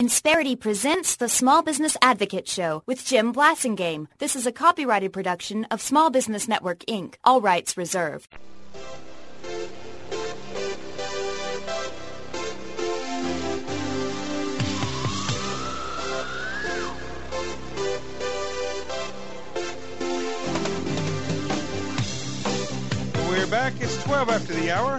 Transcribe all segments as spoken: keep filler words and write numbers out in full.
Insperity presents the Small Business Advocate Show with Jim Blasingame. This is a copyrighted production of Small Business Network, Incorporated. All rights reserved. We're back. It's twelve after the hour.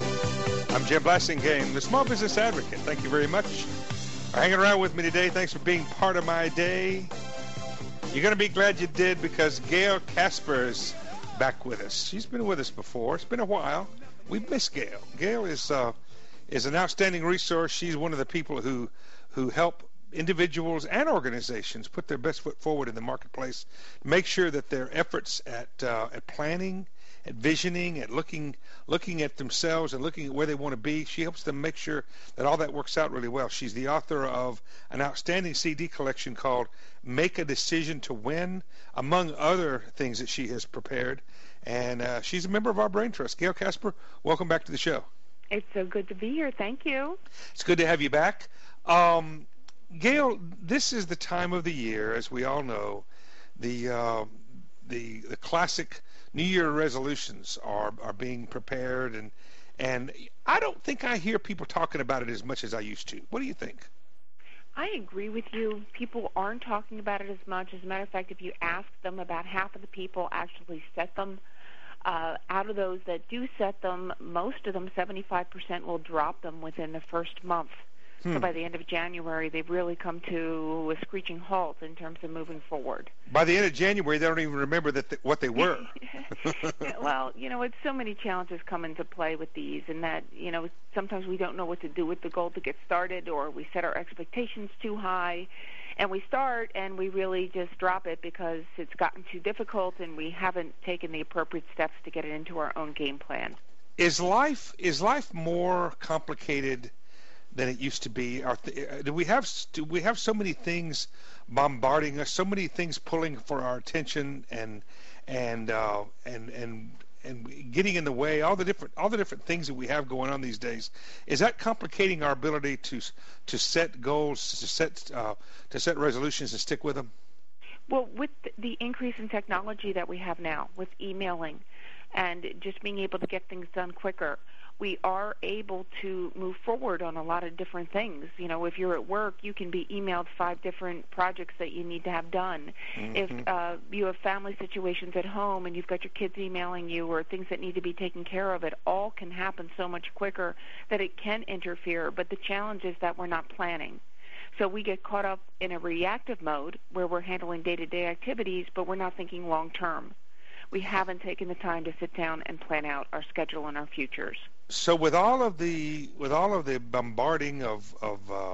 I'm Jim Blasingame, the Small Business Advocate. Thank you very much for hanging around with me today. Thanks for being part of my day. You're going to be glad you did, because Gail Casper's back with us. She's been with us before. It's been a while. We've missed Gail. Gail is uh, is an outstanding resource. She's one of the people who who help individuals and organizations put their best foot forward in the marketplace, make sure that their efforts at uh, at planning, at visioning, at looking looking at themselves and looking at where they want to be. She helps them make sure that all that works out really well. She's the author of an outstanding C D collection called Make a Decision to Win, among other things that she has prepared. And uh, she's a member of our Brain Trust. Gail Casper, welcome back to the show. It's so good to be here. Thank you. It's good to have you back. Um, Gail, this is the time of the year, as we all know, the uh, the the classic New Year resolutions are are being prepared, and and I don't think I hear people talking about it as much as I used to. What do you think? I agree with you. People aren't talking about it as much. As a matter of fact, if you ask them, about half of the people actually set them. Uh, out of those that do set them, most of them, seventy-five percent, will drop them within the first month. Hmm. So by the end of January, they've really come to a screeching halt in terms of moving forward. By the end of January, they don't even remember that th- what they were. Well, you know, it's so many challenges come into play with these, and that, you know, sometimes we don't know what to do with the goal to get started, or we set our expectations too high, and we start and we really just drop it because it's gotten too difficult and we haven't taken the appropriate steps to get it into our own game plan. Is life is life more complicated than it used to be? Are th- do we have do we have so many things bombarding us, so many things pulling for our attention, and and uh, and and and getting in the way? All the different all the different things that we have going on these days, is that complicating our ability to to set goals, to set uh, to set resolutions and stick with them? Well, with the increase in technology that we have now, with emailing and just being able to get things done quicker, we are able to move forward on a lot of different things. You know, if you're at work, you can be emailed five different projects that you need to have done. Mm-hmm. If uh, you have family situations at home and you've got your kids emailing you, or things that need to be taken care of, it all can happen so much quicker that it can interfere. But the challenge is that we're not planning. So we get caught up in a reactive mode where we're handling day-to-day activities, but we're not thinking long-term. We haven't taken the time to sit down and plan out our schedule and our futures. So with all of the with all of the bombarding of of uh,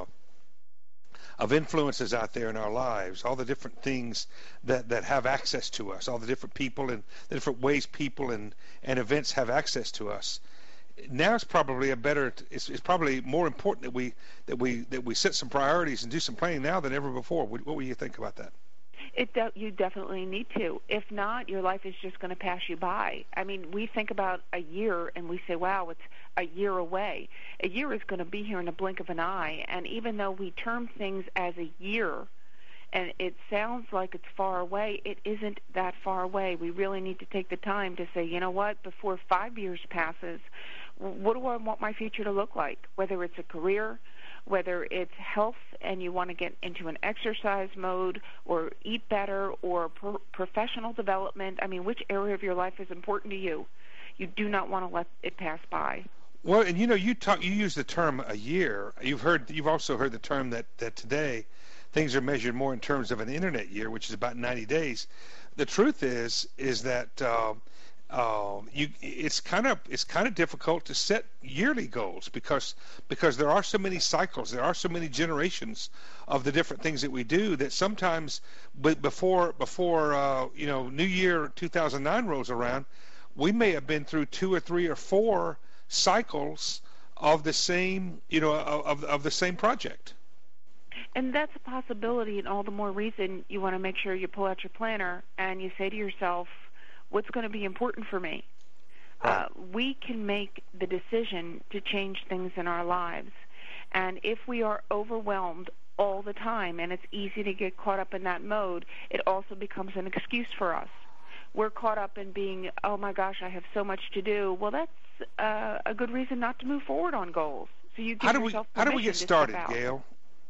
of influences out there in our lives, all the different things that, that have access to us, all the different people and the different ways people and, and events have access to us, now it's probably a better it's, it's probably more important that we that we that we set some priorities and do some planning now than ever before. What, what would you think about that? It de- you definitely need to. If not, your life is just going to pass you by. I mean, we think about a year and we say, wow, it's a year away. A year is going to be here in a blink of an eye. And even though we term things as a year, and it sounds like it's far away, it isn't that far away. We really need to take the time to say, you know what, before five years passes, what do I want my future to look like? Whether it's a career, whether it's health and you want to get into an exercise mode, or eat better, or pro- professional development. I mean, which area of your life is important to you? You do not want to let it pass by. Well, and you know, you talk, you use the term a year. You've heard, you've also heard the term that, that today things are measured more in terms of an internet year, which is about ninety days. The truth is, is that uh, uh, you, it's kind of it's kind of difficult to set yearly goals because because there are so many cycles, there are so many generations of the different things that we do that sometimes, but before before uh, you know, New Year two thousand nine rolls around, we may have been through two or three or four cycles of the same you know of of the same project. And that's a possibility, and all the more reason you want to make sure you pull out your planner and you say to yourself, what's going to be important for me? Right. Uh, we can make the decision to change things in our lives. And if we are overwhelmed all the time, and it's easy to get caught up in that mode. It also becomes an excuse for us. We're caught up in being, oh my gosh, I have so much to do. Well, that's uh, a good reason not to move forward on goals. So you give how do we yourself how do we get permission to started, step out. Gail?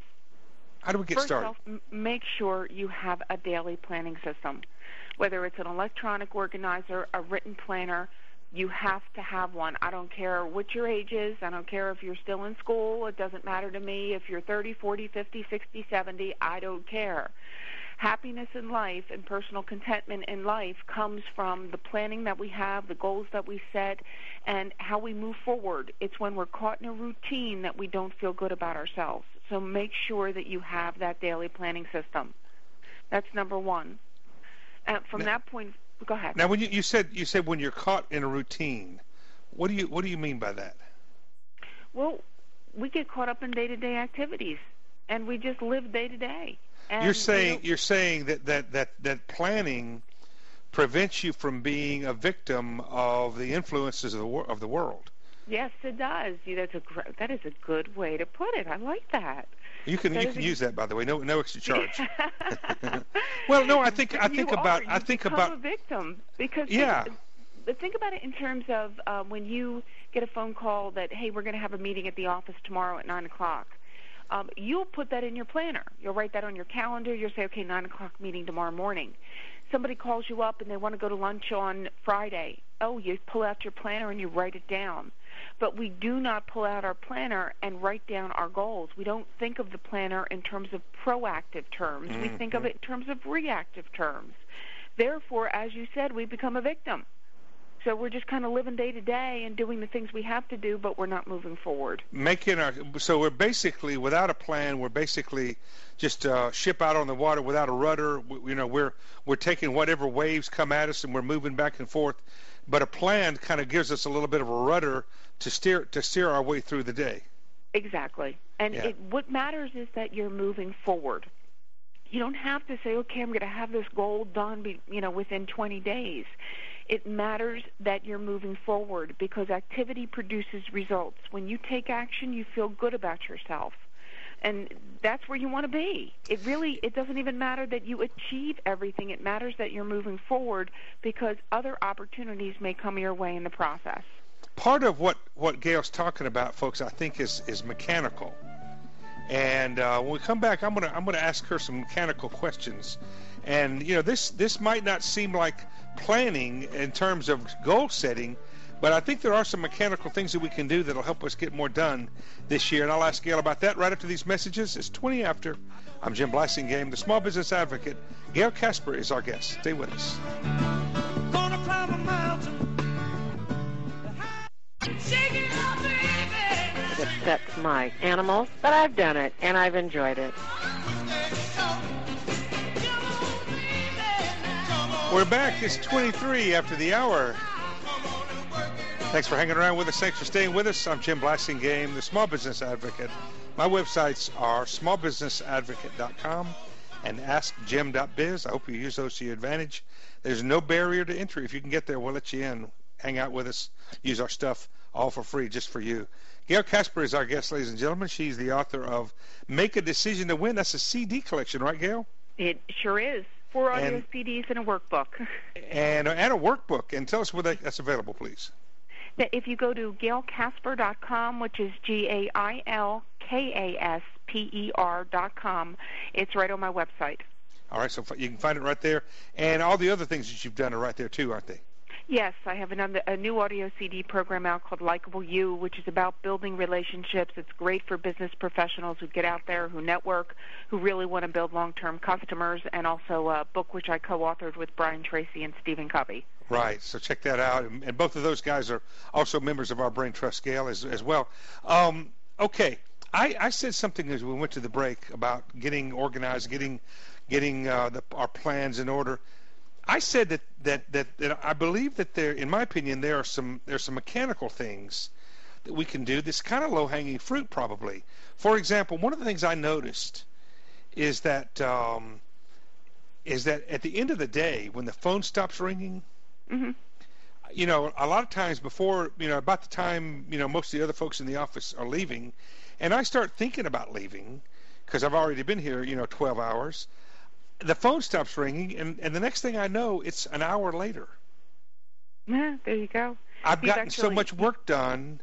How do we get First started? off, m- make sure you have a daily planning system. Whether it's an electronic organizer, a written planner, you have to have one. I don't care what your age is. I don't care if you're still in school. It doesn't matter to me if you're thirty, forty, fifty, sixty, seventy. I don't care. Happiness in life and personal contentment in life comes from the planning that we have, the goals that we set, and how we move forward. It's when we're caught in a routine that we don't feel good about ourselves. So make sure that you have that daily planning system. That's number one. Uh, from now, that point, go ahead. Now, when you, you said you said when you're caught in a routine, what do you what do you mean by that? Well, we get caught up in day-to-day activities, and we just live day-to-day. And you're saying we you're saying that, that, that, that planning prevents you from being a victim of the influences of the wor- of the world. Yes, it does. You, that's a gr- that is a good way to put it. I like that. You can that you can a, use that, by the way. No no extra charge. Well, no, I think I think you about are. You I think become about a victim because yeah. Think, think about it in terms of uh, when you get a phone call that, hey, we're going to have a meeting at the office tomorrow at nine o'clock. Um, you'll put that in your planner. You'll write that on your calendar. You'll say, okay, nine o'clock meeting tomorrow morning. Somebody calls you up and they want to go to lunch on Friday. Oh, you pull out your planner and you write it down. But we do not pull out our planner and write down our goals. We don't think of the planner in terms of proactive terms. Mm-hmm. We think of it in terms of reactive terms. Therefore, as you said, we become a victim. So we're just kind of living day to day and doing the things we have to do, but we're not moving forward. Making our so we're basically without a plan. We're basically just uh, ship out on the water without a rudder. We, you know, we're we're taking whatever waves come at us and we're moving back and forth. But a plan kind of gives us a little bit of a rudder to steer to steer our way through the day. Exactly. And yeah. it, what matters is that you're moving forward. You don't have to say, okay, I'm going to have this goal done, be, you know, within twenty days. It matters that you're moving forward because activity produces results. When you take action, you feel good about yourself. And that's where you want to be. It really, it doesn't even matter that you achieve everything. It matters that you're moving forward because other opportunities may come your way in the process. Part of what, what Gail's talking about, folks, I think is, is mechanical. And uh, when we come back, I'm gonna I'm gonna ask her some mechanical questions. And you know, this this might not seem like planning in terms of goal setting, but I think there are some mechanical things that we can do that'll help us get more done this year. And I'll ask Gail about that right after these messages. It's twenty after. I'm Jim Blasingame, the Small Business Advocate. Gail Casper is our guest. Stay with us. Gonna climb a mountain. Shake it up, baby. Upsets my animals, but I've done it and I've enjoyed it. We're back. It's twenty-three after the hour. Thanks for hanging around with us. Thanks for staying with us. I'm Jim Blasingame, the Small Business Advocate. My websites are small business advocate dot com and ask jim dot biz. I hope you use those to your advantage. There's no barrier to entry. If you can get there, we'll let you in. Hang out with us. Use our stuff all for free, just for you. Gail Casper is our guest, ladies and gentlemen. She's the author of Make a Decision to Win. That's a C D collection, right, Gail? It sure is. Four audio and, C Ds and a workbook. and, and a workbook. And tell us where that's available, please. If you go to gail casper dot com, which is G A I L K A S P E R dot com, it's right on my website. All right, so you can find it right there. And all the other things that you've done are right there, too, aren't they? Yes, I have another, a new audio C D program out called Likeable You, which is about building relationships. It's great for business professionals who get out there, who network, who really want to build long-term customers, and also a book which I co-authored with Brian Tracy and Stephen Covey. Right, so check that out. And, and both of those guys are also members of our Brain Trust Scale as, as well. Um, okay, I, I said something as we went to the break about getting organized, getting getting uh, the, our plans in order. I said that, that, that, that I believe that there, in my opinion, there are some there are some mechanical things that we can do that's kind of low-hanging fruit, probably. For example, one of the things I noticed is that um, is that at the end of the day, when the phone stops ringing, mm-hmm. you know, a lot of times before, you know, about the time, you know, most of the other folks in the office are leaving, and I start thinking about leaving, because I've already been here, you know, twelve hours. The phone stops ringing, and, and the next thing I know, it's an hour later. Yeah, there you go. I've You've gotten so actually- much work done,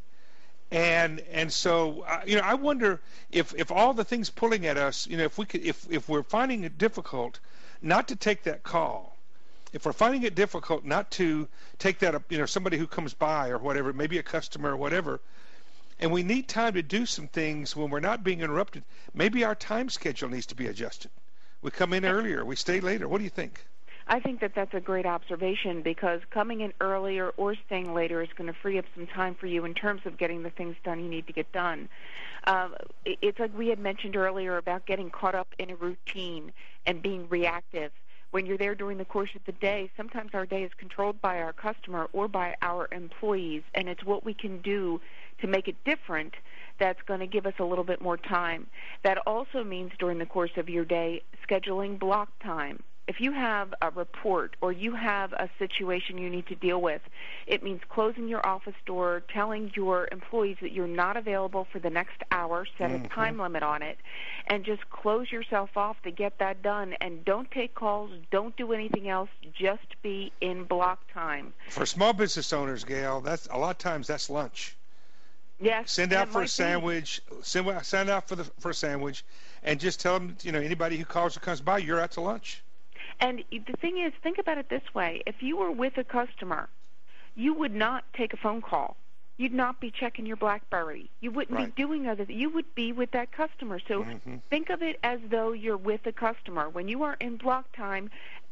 and and so uh, you know, I wonder if if all the things pulling at us, you know, if we could, if if we're finding it difficult not to take that call, if we're finding it difficult not to take that up, you know, somebody who comes by or whatever, maybe a customer or whatever, and we need time to do some things when we're not being interrupted, maybe our time schedule needs to be adjusted. We come in earlier, we stay later. What do you think? I think that that's a great observation, because coming in earlier or staying later is going to free up some time for you in terms of getting the things done you need to get done. Um, it- it's like we had mentioned earlier about getting caught up in a routine and being reactive. When you're there during the course of the day, sometimes our day is controlled by our customer or by our employees, and it's what we can do to make it different that's going to give us a little bit more time. That also means during the course of your day, scheduling block time. If you have a report or you have a situation you need to deal with, it means closing your office door, telling your employees that you're not available for the next hour, set a time limit on it, and just close yourself off to get that done. And don't take calls, don't do anything else, just be in block time. For small business owners, Gail, that's a lot of times that's lunch. Yes, Send that out for might a be. sandwich. Send, send out for the for a sandwich, and just tell them, you know, anybody who calls or comes by, you're out to lunch. And the thing is, think about it this way. If you were with a customer, you would not take a phone call. You'd not be checking your BlackBerry. You wouldn't Right. be doing other You would be with that customer. So Mhm. think of it as though you're with a customer. When you are in block time,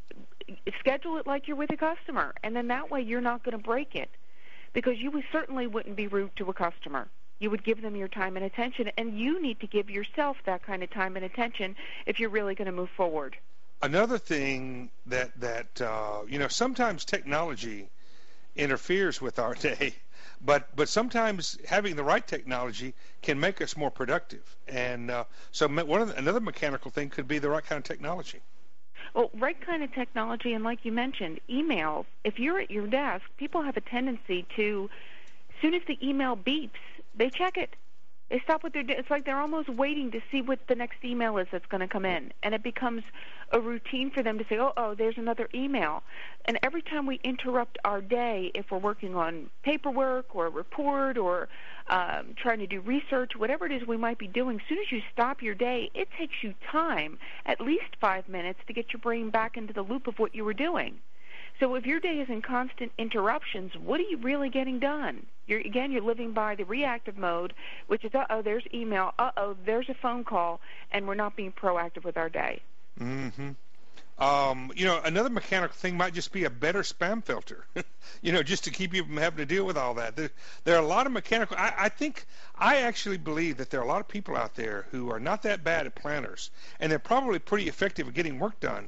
schedule it like you're with a customer. And then that way you're not going to break it. Because you would, certainly wouldn't be rude to a customer. You would give them your time and attention. And you need to give yourself that kind of time and attention if you're really going to move forward. Another thing that that uh, you know, sometimes technology interferes with our day, but but sometimes having the right technology can make us more productive. And uh, so me- one of the, another mechanical thing could be the right kind of technology. Well, right kind of technology, and like you mentioned, emails. If you're at your desk, people have a tendency to, as soon as the email beeps, they check it. They stop what they're doing. It's like they're almost waiting to see what the next email is that's going to come in. And it becomes a routine for them to say, oh, oh, there's another email. And every time we interrupt our day, if we're working on paperwork or a report or um, trying to do research, whatever it is we might be doing, as soon as you stop your day, it takes you time, at least five minutes, to get your brain back into the loop of what you were doing. So if your day is in constant interruptions, what are you really getting done? You're, again, you're living by the reactive mode, which is, uh-oh, there's email, uh-oh, there's a phone call, and we're not being proactive with our day. Mm-hmm. Um, you know, another mechanical thing might just be a better spam filter, you know, just to keep you from having to deal with all that. There, there are a lot of mechanical, I, I think, I actually believe that there are a lot of people out there who are not that bad at planners, and they're probably pretty effective at getting work done.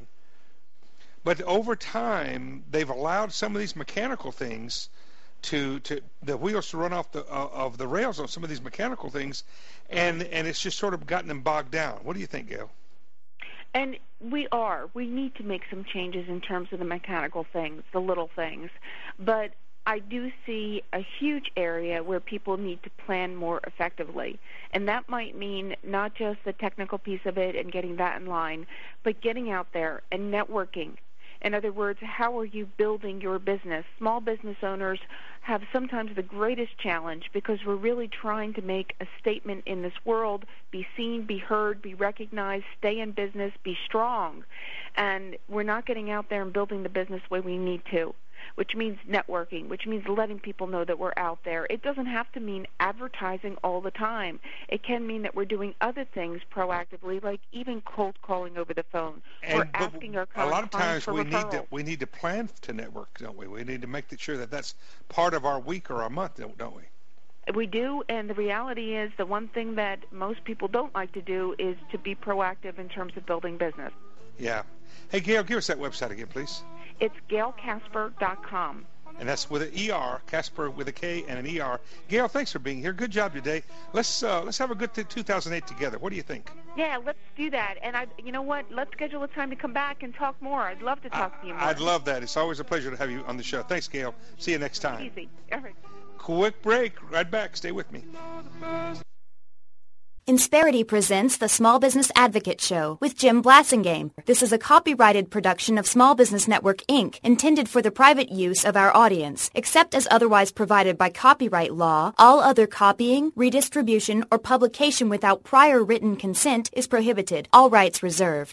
But over time, they've allowed some of these mechanical things to, to the wheels to run off the uh, of the rails on some of these mechanical things, and and it's just sort of gotten them bogged down. What do you think, Gail? And we are. We need to make some changes in terms of the mechanical things, the little things. But I do see a huge area where people need to plan more effectively. And that might mean not just the technical piece of it and getting that in line, but getting out there and networking. In other words, how are you building your business? Small business owners have sometimes the greatest challenge because we're really trying to make a statement in this world, be seen, be heard, be recognized, stay in business, be strong. And we're not getting out there and building the business the way we need to, which means networking, which means letting people know that we're out there. It doesn't have to mean advertising all the time. It can mean that we're doing other things proactively, like even cold calling over the phone or And, but asking our a lot of clients times for we need to referrals. we need to plan to network, don't we? We need to make sure that that's part of our week or our month, don't, don't we? We do, and the reality is the one thing that most people don't like to do is to be proactive in terms of building business. Yeah. Hey, Gail, give us that website again, please. It's gail casper dot com. And that's with an E R, Casper with a K and an E R. Gail, thanks for being here. Good job today. Let's uh, let's have a good two thousand eight together. What do you think? Yeah, let's do that. And I, you know what? Let's schedule a time to come back and talk more. I'd love to talk I, to you more. I'd love that. It's always a pleasure to have you on the show. Thanks, Gail. See you next time. Easy. All right. Quick break. Right back. Stay with me. Insperity presents the Small Business Advocate Show with Jim Blasingame. This is a copyrighted production of Small Business Network, Incorporated, intended for the private use of our audience. Except as otherwise provided by copyright law, all other copying, redistribution, or publication without prior written consent is prohibited. All rights reserved.